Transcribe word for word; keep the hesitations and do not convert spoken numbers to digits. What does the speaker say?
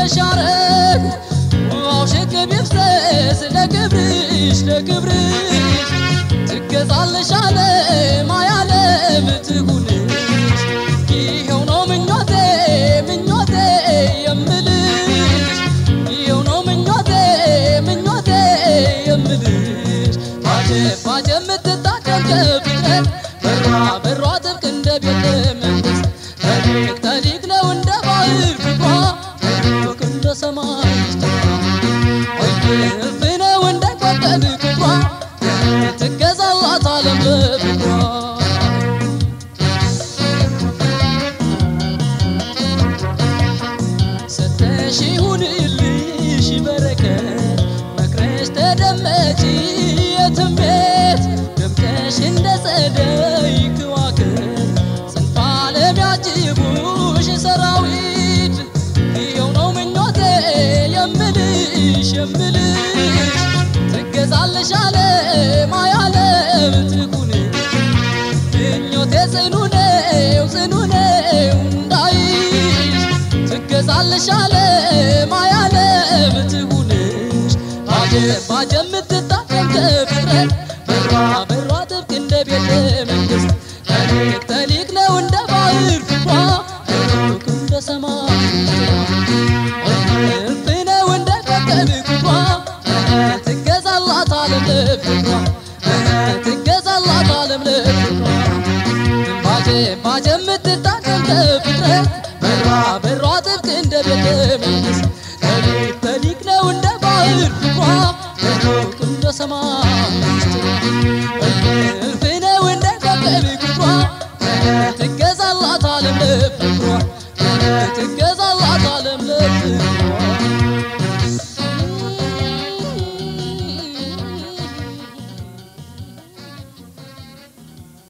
ተሻረክ ዋውሽክ ቢፍሰስ ለክብርሽ ለክብርሽ ትገዛለሽ ዓለም ዓለም ትሁንሽ ይሄው ነው ምኞቴ ምኞቴ የምልሽ ይሄው ነው ምኞቴ ምኞቴ የምልሽ ባጀ ባጀ የምትታከም ከፍቅረት በሯ በሯ ጥብቅ እንደ ቤተ መንግስት ተሊቅ ተሊቅ ነው እንደ ባህር ፍቅሯ ሩቅ እንደ ሰማይ እልፍ ነው እንደ ኮከብ ክብሯ ትገዛላት ዓለም ለፍቅሯ ስተሽ ይሁንልሽ በረከት መክረሽ ተደመጪ የትም ቤት ደምቀሽ እንደ ጸደይ ከዋክብት ጽንፈ ዓለም ያጅቡሽ ሰራዊት ይኸው ነው ምኞቴ የምልሽ የምልሽ ትገዛለሽ ዓለም ዓለም ትሁንሽ ምኞቴ ጽኑ ነው ጽኑ ነው እንዳይሽ ትገዛለሽ ዓለም ዓለም ትሁንሽ ባጀ ባጀ የምትታከም ከፍቅረት በሯ በሯ ጥብቅ እንደ ቤተ መንግስት ተሊቅ ተሊቅ ነው እንደ ባህር ፍቅሯ ሩቅ እንደ ሰማይ እልፍ ነው እንደ ኮከብ ክብሯ ትገዛላት ዓለም ለፍቅሯ ትገዛላት ዓለም ለፍቅሯ ባጀ ባጀ የምትታከም ከፍቅረት በሯ በሯ ጥብቅ እንደ ቤተ መንግስት ተሊቅ ተሊቅ ነው እንደ ባህር ፍቅሯ ሩቅ እንደ ሰማይ